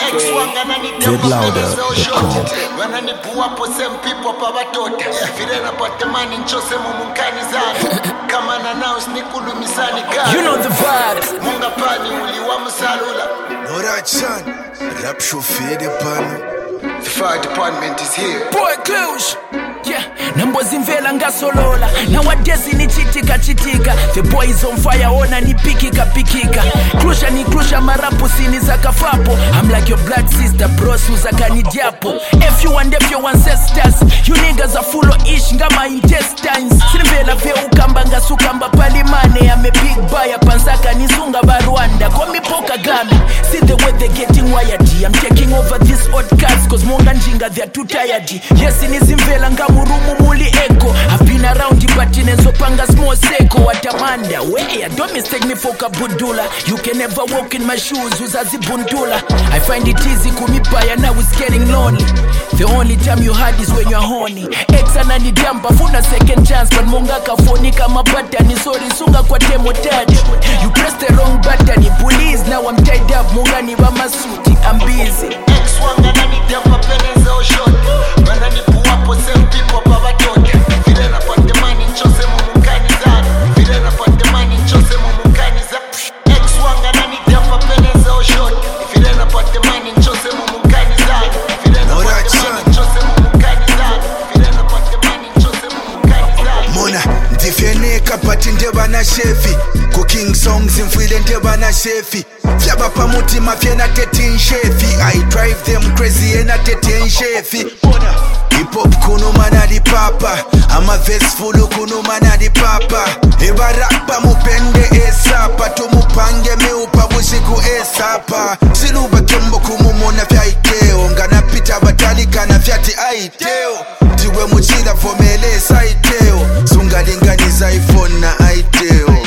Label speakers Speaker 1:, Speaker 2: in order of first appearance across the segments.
Speaker 1: ZLouder.com.
Speaker 2: You know the vibes.
Speaker 3: Alright, son. Rap chauffeur de panneau. The fire department is here.
Speaker 2: Boy Cluj. Yeah, nambozimvela ngasolola nowadays nichitika. The boy is on fire, ona ni pikika. Closure ni closure, marapu sini zakafapo. I'm like your blood sister, bros uzakani diapo. If you and ancestors, you niggas are full of ish ngama intestines. Sinvela vye ukamba ngasukamba palimane. I'm a big buyer, pansaka nizunga barwanda. Call me poker gami, see the way they getting wired. I'm taking over these odd cars, cause monga njinga they're too tired. Yes, inizimvela ngamurumu muli echo. I've been around the batine so panga small seko. Watamanda, where don't mistake me for kabudula. You can never walk in my shoes, uzazi buntula. I find it easy kumipaya, now it's getting lonely. The only time you had is when you're horny. Exana ni jamba, funa second chance. But monga kafoni kama batani. Sorry, sunga kwa temo touch. You pressed the wrong button, police, now I'm tied up. Monga ni wa masuti, I'm busy.
Speaker 3: Ex-wanga na ni dempa peneza o shot. Wana ni puwapo same people baba tote. Vile na pate mani nchose mumukani zani. Vile na pate mani nchose mumukani zani. Ex-wanga na ni dempa peneza o shot. Vile na pate mani nchose mumukani zani. Vile na pate mani nchose mumukani zani. Vile na pate mani nchose mumukani zani. Mona, ndifene kapati ndeba na shefi. Cooking songs mfwile ndeba na shefi. Fyaba pamuti mafyena tetin shefi. I drive them crazy ena tetin shefi. Hip hop kuno manadi papa. Ama verse fulu kuno manadi papa. Eba rapa mupende esapa. Tumupange meupa bushiku esapa. Siluba kembo kumumona fya iteo. Ngana pita batali kana fyati aiteo. Tiwe muchila fomele saiteo. Sungalinganiza iPhone na aiteo.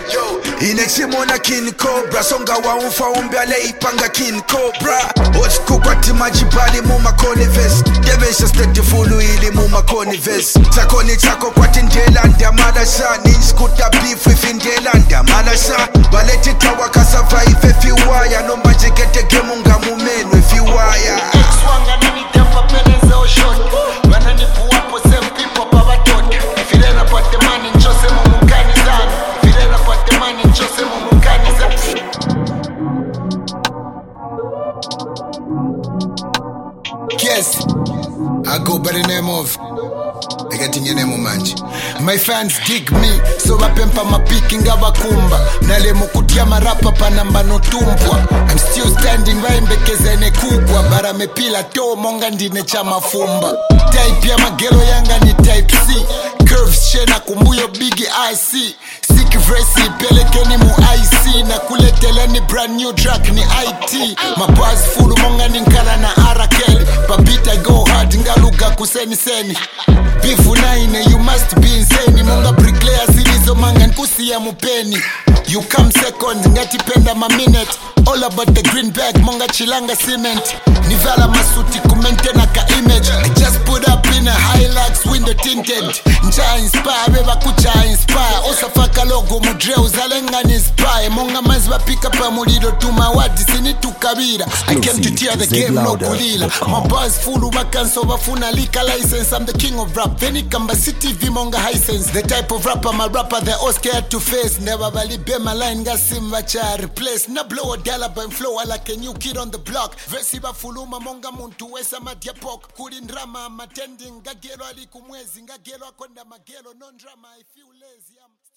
Speaker 3: Inechimona King Cobra. Songa wa umfa umbiale ipanga King Cobra. Kukwati majibali muma conivest. Devesha steady fulu ili muma conivest. Takoni chako kwati ndelanda malasha. Ninskuta beef with ndelanda malasha. Baleti tawa survive if you wire. No majikete gemunga mumenu if you wire. Ex-wanga nani dempa peneza o shot. Wana ni puwapo same people baba tote. Vile na pate mani nchose mumukani zani. Vile na pate mani nchose mumukani zani. Yes, I go by the name of I get in your name manji. My fans dig me, so wapempa mapiki nga wakumba. Nale mukutia marapa panamba no tumpwa. I'm still standing by mbekezene kubwa. Bara mepila to monga ndine cha mafumba. Type ya magelo yanga ni type C. Curves shena kumbuyo bigi IC. Sick verse pelekeni mu IC. Na kuletele ni brand new track ni IT. Mabaz fulu monga ni nkala na Arakeli. Babita go hard ngaluga kuseni seni. Bifu naine you must be insane. Monga bricklayer zilizo manga nkusi ya mupeni. You come second ngati penda ma minute. All about the green bag monga chilanga cement. Nivala masuti kumentena ka image. I just put up in a Hilux window tinted. Ncha inspire beba kucha inspire. Osafaka logo mudre uzalenga ni spy. Monga manzi wapika pa muliro tumawadi sini tukabira. I came to tear the game no kulila. My bars full wakanso wafuna lika license. I'm the king of rap. Veni kamba city vimonga hisense. The type of rapper my rapper they all scared to face. Never vali be my line gasimba cha replace. Na blow a dollar by flow like a new kid on the block. Versi bafuluma monga muntu wesa madiapok. Kurindrama matending gagelo alikumwezi. Ngagelo akonda magelo non drama I feel lazy.